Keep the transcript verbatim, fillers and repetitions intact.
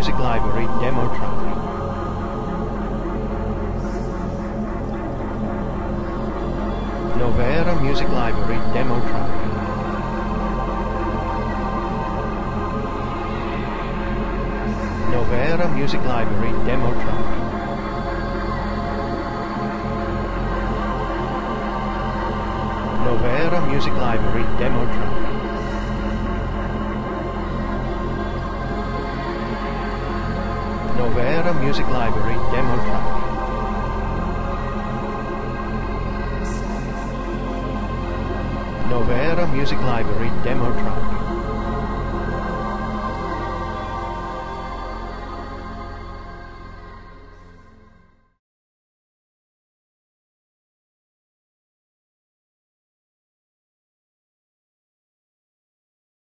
Music Library demo track. Novera Music Library demo track. Novera Music Library demo track. Novera Music Library demo track. Novera Music Library demo track. Novera Music Library demo track.